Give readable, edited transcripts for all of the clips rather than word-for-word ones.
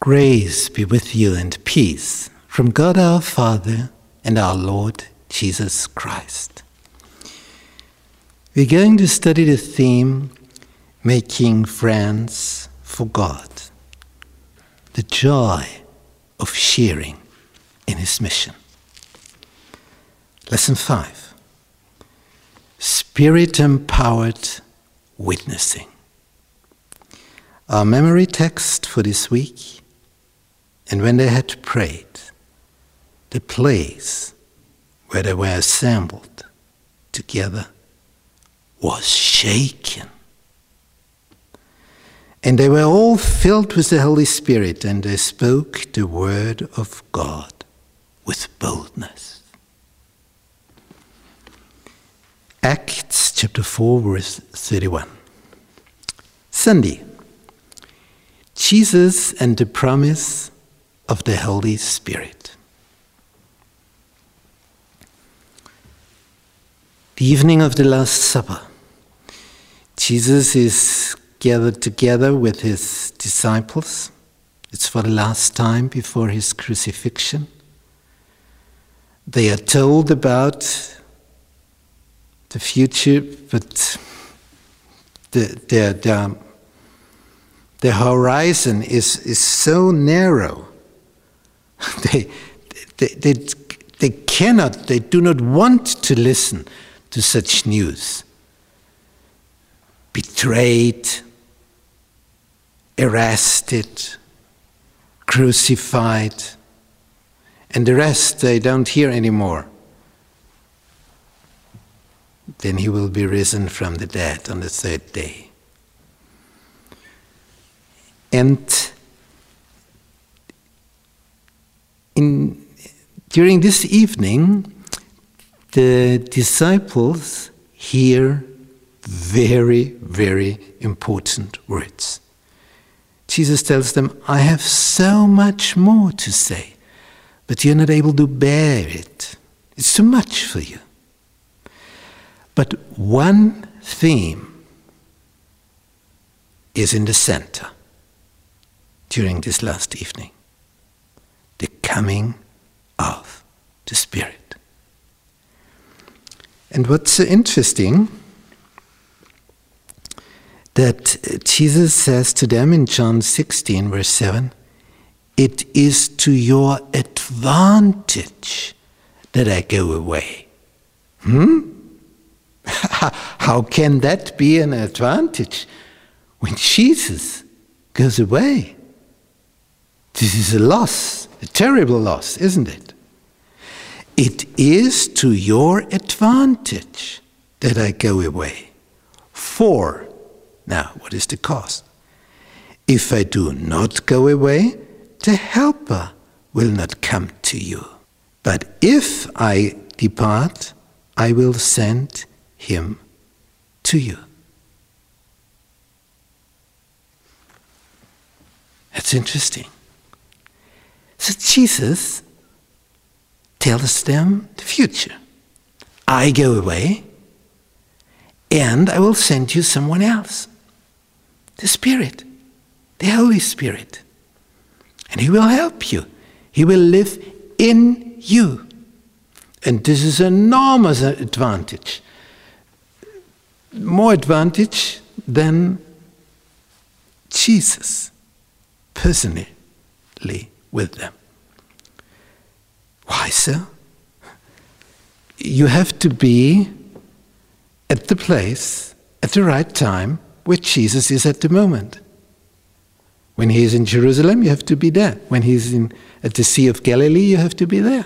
Grace be with you and peace from God our Father and our Lord Jesus Christ. We're going to study the theme, Making Friends for God. The joy of sharing in His mission. Lesson 5. Spirit-empowered witnessing. Our memory text for this week: and when they had prayed, the place where they were assembled together was shaken. And they were all filled with the Holy Spirit, and they spoke the word of God with boldness. Acts chapter 4, verse 31. Sunday. Jesus and the promise of the Holy Spirit. The evening of the Last Supper. Jesus is gathered together with his disciples. It's for the last time before his crucifixion. They are told about the future, but their horizon is so narrow. They do not want to listen to such news. Betrayed, arrested, crucified, and the rest they don't hear anymore. Then he will be risen from the dead on the third day. And during this evening, the disciples hear very, very important words. Jesus tells them, I have so much more to say, but you're not able to bear it. It's too much for you. But one theme is in the center during this last evening: the coming of the Spirit. And what's interesting, that Jesus says to them in John 16, verse 7, it is to your advantage that I go away. How can that be an advantage when Jesus goes away? This is a loss, a terrible loss, isn't it? It is to your advantage that I go away. For, now, what is the cost? If I do not go away, the Helper will not come to you. But if I depart, I will send him to you. That's interesting. So Jesus tells them the future. I go away, and I will send you someone else. The Spirit, the Holy Spirit. And he will help you. He will live in you. And this is an enormous advantage. More advantage than Jesus personally with them. Why so? You have to be at the place, at the right time, where Jesus is at the moment. When he is in Jerusalem, you have to be there. When he's at the Sea of Galilee, you have to be there.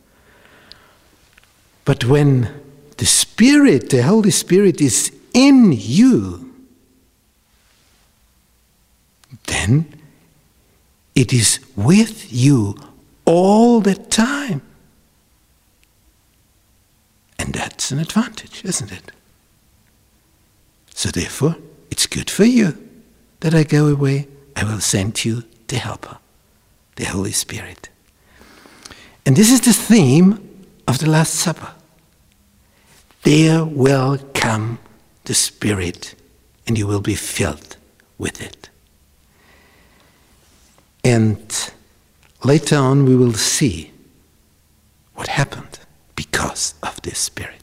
But when the Spirit, the Holy Spirit, is in you, then it is with you all the time. And that's an advantage, isn't it? So therefore, it's good for you that I go away. I will send you the Helper, the Holy Spirit. And this is the theme of the Last Supper. There will come the Spirit, and you will be filled with it. And later on we will see what happened because of this Spirit.